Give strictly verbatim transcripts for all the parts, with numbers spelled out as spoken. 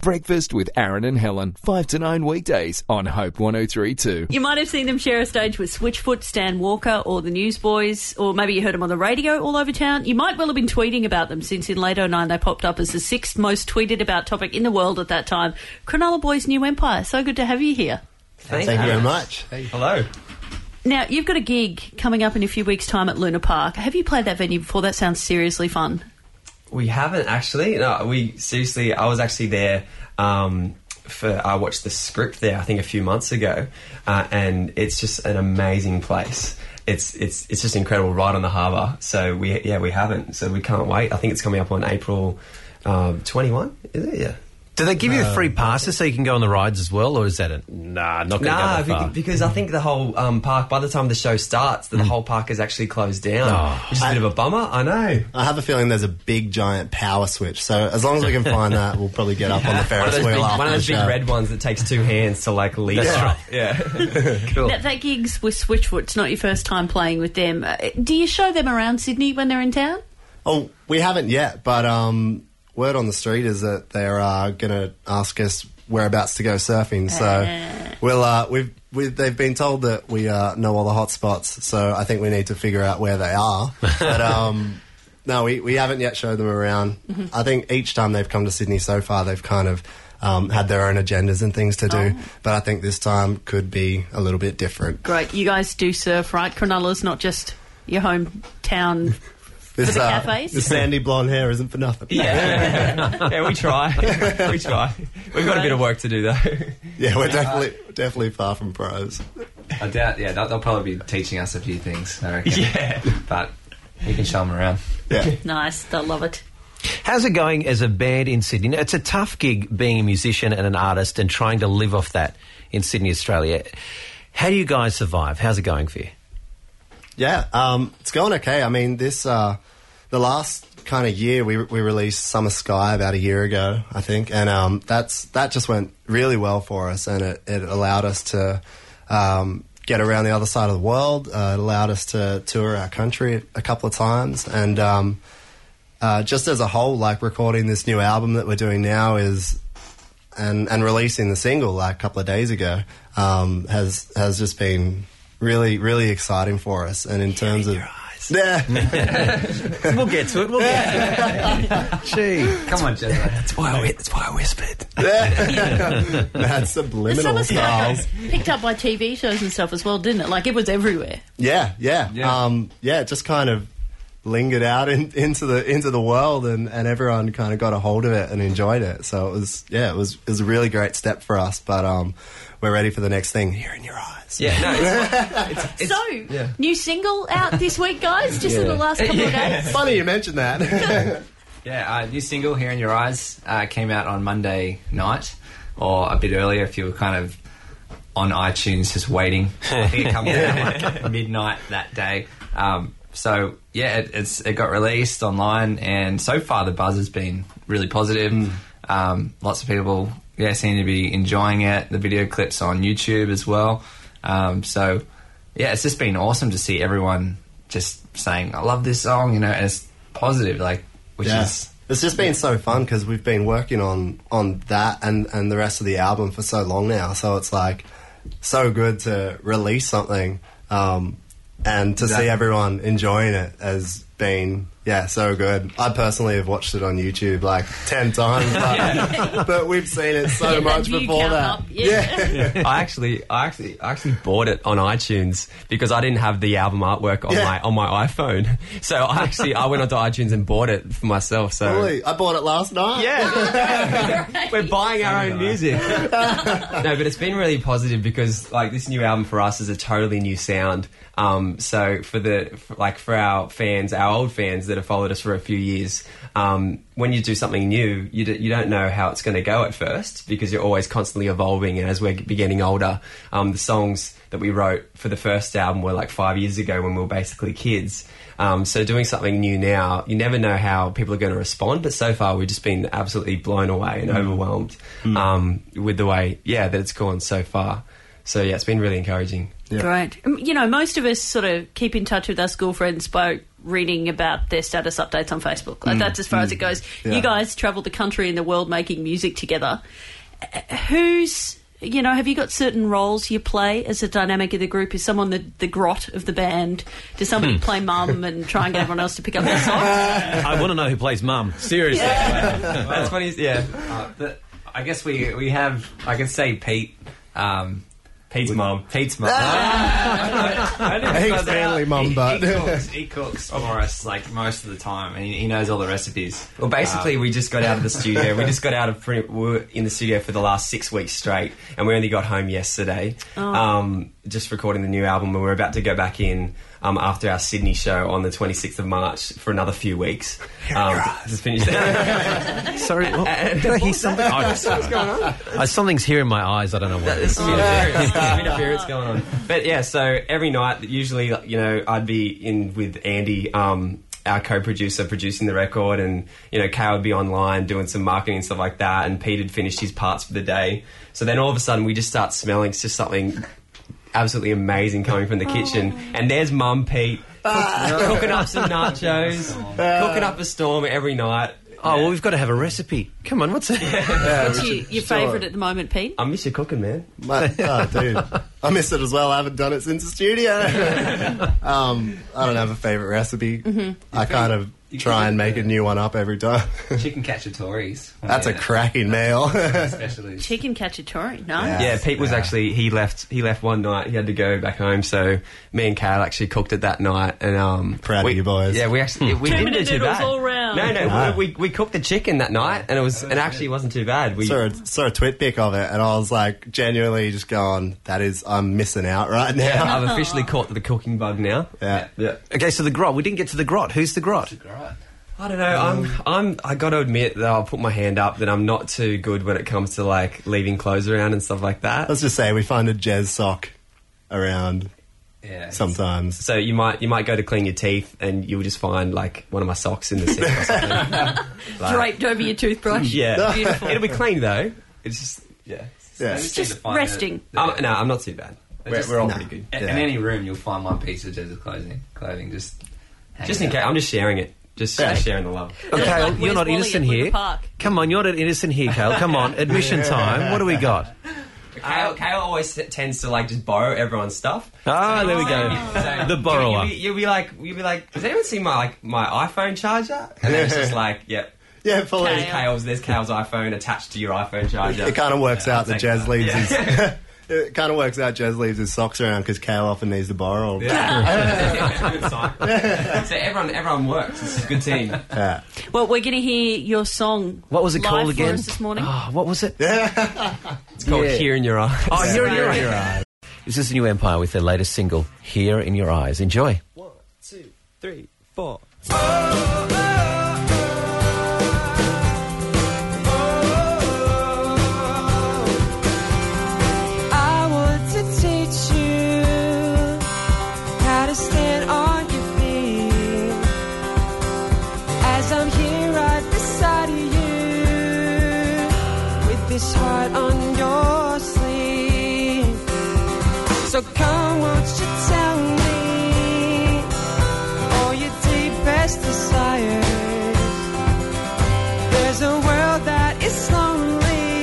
Breakfast with Aaron and Helen, five to nine weekdays on Hope one oh three point two. You might have seen them share a stage with Switchfoot, Stan Walker, or the Newsboys, or maybe you heard them on the radio all over town. You might well have been tweeting about them, since in late oh nine they popped up as the sixth most tweeted about topic in the world at that time. Cronulla Boys New Empire, so good to have you here. Thank, Thank you very much. Hey. Hello. Now, you've got a gig coming up in a few weeks' time at Luna Park. Have you played that venue before? That sounds seriously fun. We haven't, actually. No, we seriously, I was actually there um, for, I watched the script there, I think, a few months ago, uh, and it's just an amazing place. It's it's it's just incredible, right on the harbour. So, we yeah, we haven't. So, we can't wait. I think it's coming up on April um, twenty-first, is it? Yeah. Do they give you uh, free passes so you can go on the rides as well, or is that a... Nah, not going to nah, go that far. Because I think the whole um, park, by the time the show starts, the, mm. the whole park is actually closed down, oh, which is a bit of a bummer. I know. I have a feeling there's a big, giant power switch, so as long as we can find that, we'll probably get up yeah. on the Ferris wheel big, after One of those big show. red ones that takes two hands to, like, lead That's up. right. Yeah. Cool. Now, that gig's with Switchfoot. It's not your first time playing with them. Uh, do you show them around Sydney when they're in town? Oh, we haven't yet, but... um. Word on the street is that they're uh, going to ask us whereabouts to go surfing. So uh. we'll uh, we've, we've they've been told that we uh, know all the hot spots. So I think we need to figure out where they are. But um, no, we, we haven't yet showed them around. Mm-hmm. I think each time they've come to Sydney so far, they've kind of um, had their own agendas and things to do. Oh. But I think this time could be a little bit different. Great, you guys do surf, right? Cronulla's not just your hometown. This, for the uh, cafes? The sandy blonde hair isn't for nothing. Yeah, yeah, we try. We try. We've got a bit of work to do, though. Yeah, we're definitely definitely far from pros. I doubt, yeah, they'll, they'll probably be teaching us a few things, I reckon. Yeah. But we can show them around. Yeah. Nice, they'll love it. How's it going as a band in Sydney? It's a tough gig being a musician and an artist and trying to live off that in Sydney, Australia. How do you guys survive? How's it going for you? Yeah, um, it's going okay. I mean, this uh, the last kind of year we we released Summer Sky about a year ago, I think, and um, that's that just went really well for us, and it, it allowed us to um, get around the other side of the world. Uh, it allowed us to tour our country a couple of times, and um, uh, just as a whole, like recording this new album that we're doing now is. And, and releasing the single like a couple of days ago um, has has just been really, really exciting for us. And in yeah, terms in of... your eyes. Yeah. We'll get to it, we'll get to it. Gee. Come on, Jess. That's why I, that's why I whispered. That's subliminal styles. Picked up by T V shows and stuff as well, didn't it? Like, it was everywhere. Yeah, yeah. Yeah, um, yeah it just kind of lingered out in, into the into the world, and, and everyone kind of got a hold of it and enjoyed it. So it was, yeah, it was it was a really great step for us. But um, we're ready for the next thing. Here in your eyes. Yeah. No, it's, it's, it's, so, yeah. New single out this week, guys. Just yeah. in the last couple yeah. of days. Funny you mentioned that. Yeah, uh, new single, Here in Your Eyes, uh, came out on Monday night, or a bit earlier if you were kind of on iTunes just waiting. I think it comes out like midnight that day. Um, so, yeah, it, it's it got released online, and so far the buzz has been really positive. Mm. Um, lots of people, yeah, seem to be enjoying it. The video clips on YouTube as well. Um, so, yeah, it's just been awesome to see everyone just saying, I love this song, you know, and it's positive, like, which yeah. is... It's just been so fun because we've been working on, on that and, and the rest of the album for so long now. So it's like so good to release something um, and to exactly. see everyone enjoying it has been, yeah, so good. I personally have watched it on YouTube like ten times, but, yeah. but we've seen it so yeah, much before that. Yeah. yeah. I actually, I actually, I actually bought it on iTunes because I didn't have the album artwork on yeah. my on my iPhone. So I actually, I went onto iTunes and bought it for myself. So really? I bought it last night. Yeah, we're buying our own music. No, but it's been really positive because like this new album for us is a totally new sound. Um, so for the for, like for our fans, our old fans that have followed us for a few years, um, when you do something new, you d- you don't know how it's going to go at first because you're always constantly evolving. And as we're getting older, um, the songs that we wrote for the first album were like five years ago when we were basically kids. Um, so doing something new now, you never know how people are going to respond. But so far, we've just been absolutely blown away and mm. overwhelmed mm. Um, with the way, yeah, that it's gone so far. So yeah, it's been really encouraging. Yeah. Great. You know, most of us sort of keep in touch with our school friends by reading about their status updates on Facebook. Like, that's as far as it goes. Yeah. You guys travel the country and the world making music together. Uh, Who's... You know, have you got certain roles you play as a dynamic of the group? Is someone the, the grot of the band? Does somebody play mum and try and get everyone else to pick up their socks? I want to know who plays mum. Seriously. That's funny. Yeah, Uh, but I guess we we have. I can say Pete. Um, Pete's mum. Pete's mum. He's family mum, he, but he cooks, he cooks for us like most of the time, and he, he knows all the recipes. Well, basically, we just got out of the studio. We just got out of pretty, we were in the studio for the last six weeks straight, and we only got home yesterday. Um, just recording the new album, and we're about to go back in um, after our Sydney show on the twenty-sixth of March for another few weeks. Um, just finished that. Sorry, what, did I hear something? Oh, what's going on? Uh, something's here in my eyes. I don't know what it is. There's some interference, some interference going on. But yeah, so every night, usually, you know, I'd be in with Andy, um, our co-producer, producing the record, and, you know, Kay would be online doing some marketing and stuff like that, and Pete had finished his parts for the day. So then all of a sudden we just start smelling just something absolutely amazing coming from the kitchen. And there's Mum Pete cook, cooking up some nachos, cooking up a storm every night. Oh, well, we've got to have a recipe. Come on, what's it? yeah, What's we your, should- your sure. favourite at the moment, Pete? I miss your cooking, man. My, oh, dude, I miss it as well. I haven't done it since the studio. um, I don't have a favourite recipe. I kind of you try can and do make the- a new one up every time. Chicken cacciatories. That's a Yeah, cracking meal. especially. Chicken cacciatore, nice. Yeah. Yeah, Pete was Yeah. actually he left. He left one night. He had to go back home. So me and Kale actually cooked it that night. And um, Proud of we, you boys. Yeah, we actually we Two didn't do minute too noodles bad. all round. No, no, No. We, we we cooked the chicken that night, and it was and actually wasn't too bad. We saw, a, saw a twit pic of it, and I was like, genuinely just going, that is, I'm missing out right now. I've officially caught the cooking bug now. Yeah. Yeah. Okay, so the grot. We didn't get to the grot. Who's the grot? Right. I don't know. I'm I'm I got to admit that I'll put my hand up that I'm not too good when it comes to like leaving clothes around and stuff like that. Let's just say we find a jazz sock around Yeah. sometimes. So you might you might go to clean your teeth and you'll just find like one of my socks in the sink or something. Like- Draped over your toothbrush. Yeah. Beautiful. It'll be clean though. It's just yeah. Yeah. Just need to Just find resting. the- Um, no, I'm not too bad. We're, just- we're all no. pretty good. In, Yeah. in any room, you'll find one piece of Jez's clothing. Clothing just. hanging Just in out. case, I'm just sharing it. Just, Yeah. just sharing the love. Okay, Like, you're where's not Wally innocent at Wicker here. Park? Come on, you're not innocent here, Kale. Come on, admission time. What do we got? Kale, Kale always tends to like just borrow everyone's stuff. Ah, there we So- go. The borrower. You'll be, you'll be like, you'll be like, does anyone see my like my iPhone charger? And then it's just like, yep. Yeah, fully. There's Kale's, there's Kale's iPhone attached to your iPhone charger. It kind of works out I'll that take Jazz that. leaves his. It kind of works out. Jazz leaves his socks around because Kale often needs to borrow. Yeah. Yeah. Good sign. So everyone, everyone works. It's a good team. Well, we're going to hear your song. What was it live called for again? us this morning. Oh, what was it? It's called Yeah. Here in Your Eyes. Oh, Here in Your Right. Eyes. This is the New Empire with their latest single, Here in Your Eyes. Enjoy. One, two, three, four. I want to teach you how to stand on your feet as I'm here right beside you with this heart on your sleeve. So come, won't you tell me all your deepest desires? There's a world that is lonely.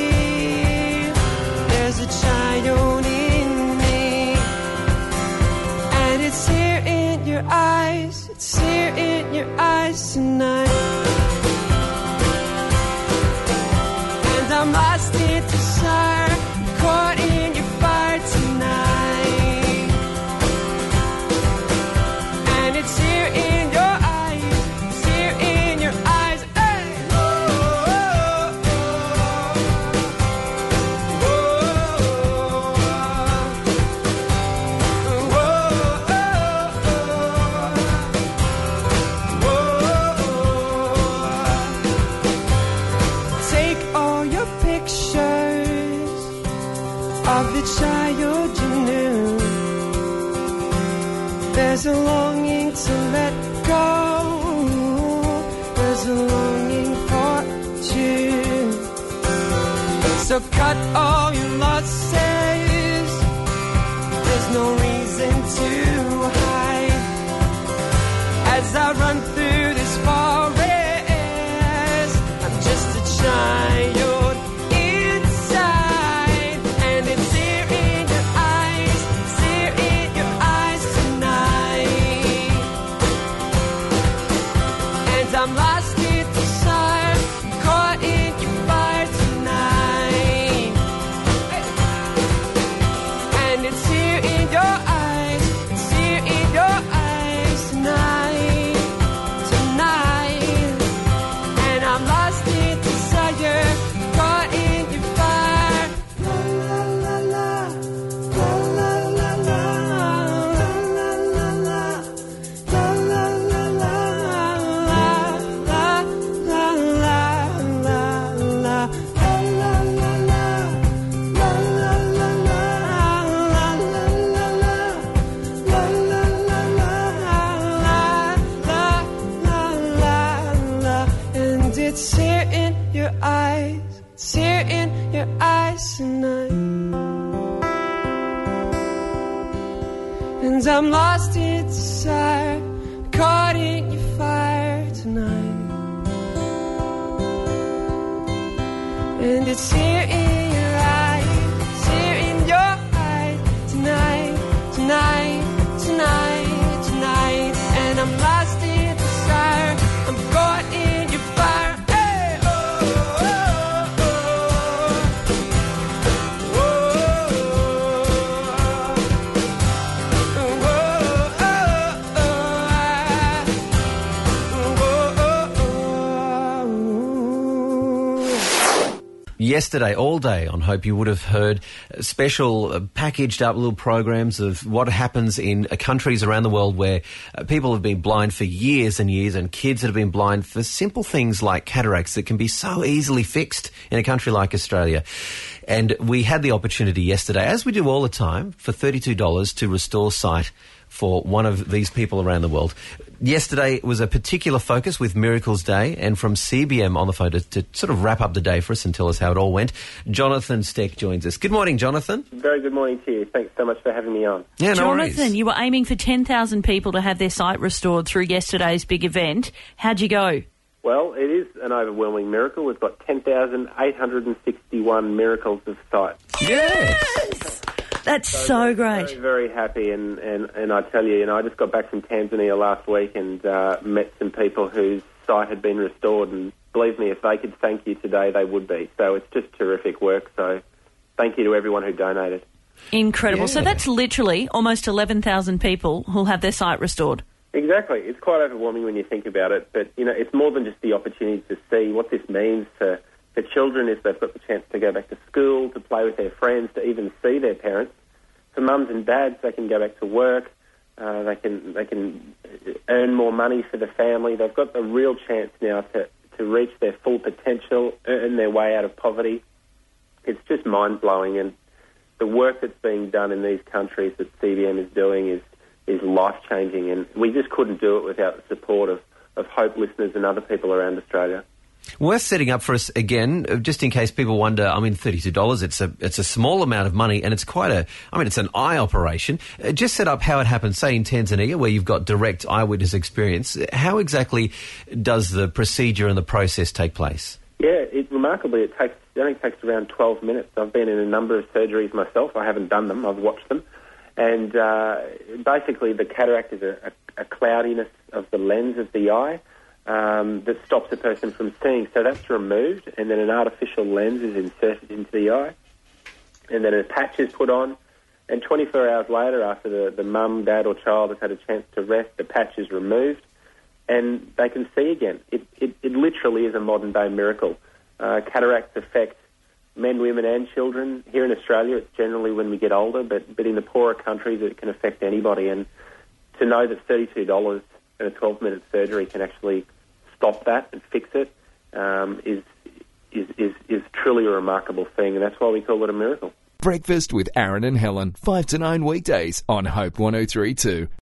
There's a child in me, and it's here in your eyes. It's here in your eyes tonight, and I'm lost in desire, caught in your fire tonight, and it's here in your eyes. It's here in your eyes. Hey! Oh, oh, take all your pictures of the child you knew. There's a longing to let go. There's a longing for two. So cut all your losses. There's no reason to hide as as I run through this forest. I'm just a child inside, and it's here in your eyes, it's here in your eyes tonight. And I'm lost in desire, caught in your fire tonight. And it's here in your eyes, it's here in your eyes tonight, tonight. And I'm lost in desire, caught in your fire. La la la la, la la la la, la la la la, la la la la, la la la la, la la la la, la la la la, la la la la, la la la la, and it's here in your eyes, it's here in your eyes tonight. And I'm lost in desire, caught in your fire tonight. And it's here in your eyes, it's here in your eyes tonight, tonight, tonight, tonight. And I'm lost in desire, I'm caught in your fire. Hey, oh, oh, oh, oh, Yesterday, all day on Hope, you would have heard special uh, packaged up little programs of what happens in uh, countries around the world where uh, people have been blind for years and years, and kids that have been blind for simple things like cataracts that can be so easily fixed in a country like Australia. And we had the opportunity yesterday, as we do all the time, for thirty-two dollars to restore sight for one of these people around the world. Yesterday was a particular focus with Miracles Day, and from C B M on the phone to, to sort of wrap up the day for us and tell us how it all went, Jonathan Steck joins us. Good morning, Jonathan. Very good morning to you. Thanks so much for having me on. Yeah, no Jonathan, worries. you were aiming for ten thousand people to have their sight restored through yesterday's big event. How'd you go? Well, it is an overwhelming miracle. We've got ten thousand eight hundred sixty-one miracles of sight. Yes! That's so great. Very, very happy, and, and, and I tell you, you know, I just got back from Tanzania last week and uh, met some people whose sight had been restored, and believe me, if they could thank you today, they would be. So it's just terrific work, so thank you to everyone who donated. Incredible. Yeah. So that's literally almost eleven thousand people who'll have their sight restored. Exactly. It's quite overwhelming when you think about it, but, you know, it's more than just the opportunity to see what this means for, for children is they've got the chance to go back to school, to play with their friends, to even see their parents. For mums and dads, they can go back to work, uh, they can they can earn more money for the family. They've got the real chance now to, to reach their full potential, earn their way out of poverty. It's just mind-blowing, and the work that's being done in these countries that C B M is doing is, is life-changing, and we just couldn't do it without the support of, of Hope listeners and other people around Australia. Worth setting up for us again, uh, just in case people wonder. I mean, thirty-two dollars, it's a it's a small amount of money, and it's quite a, I mean, it's an eye operation. Uh, just set up how it happens, say in Tanzania, where you've got direct eyewitness experience. How exactly does the procedure and the process take place? Yeah, it, remarkably, it takes it only takes around twelve minutes. I've been in a number of surgeries myself. I haven't done them, I've watched them. And uh, basically the cataract is a, a, a cloudiness of the lens of the eye um, that stops a person from seeing. So that's removed, and then an artificial lens is inserted into the eye, and then a patch is put on, and twenty-four hours later, after the, the mum, dad or child has had a chance to rest, the patch is removed, and they can see again. It, it, it literally is a modern-day miracle. Uh, cataracts affect men, women and children. Here in Australia, it's generally when we get older, but, but in the poorer countries, it can affect anybody. And to know that thirty-two dollars and a twelve-minute surgery can actually stop that and fix it um, is, is, is, is truly a remarkable thing, and that's why we call it a miracle. Breakfast with Aaron and Helen, five to nine weekdays on Hope one oh three point two.